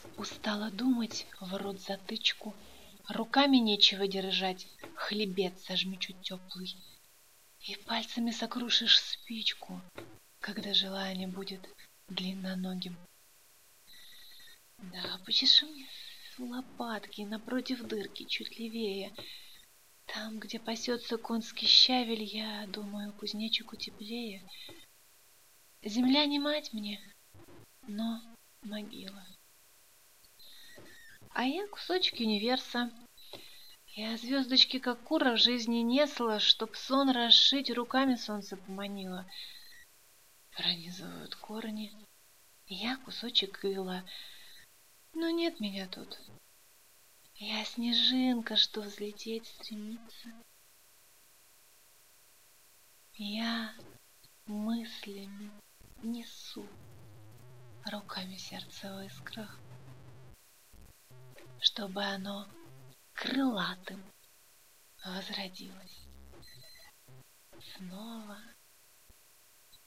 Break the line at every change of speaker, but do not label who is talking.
Устала думать, в рот затычку. Руками нечего держать, хлебец сожми чуть теплый. И пальцами сокрушишь спичку, когда желание будет длинноногим. Да, почешу мне лопатки напротив дырки чуть левее. Там, где пасется конский щавель, я думаю, кузнечику теплее. Земля не мать мне, но могила. А я кусочек универса. Я звездочки, как кура, в жизни несла, чтоб сон расшить, руками солнце поманило. Пронизывают корни. Я кусочек ила. Но нет меня тут. Я снежинка, что взлететь стремится. Я мыслями несу, руками сердце в искрах, чтобы оно крылатым возродилось снова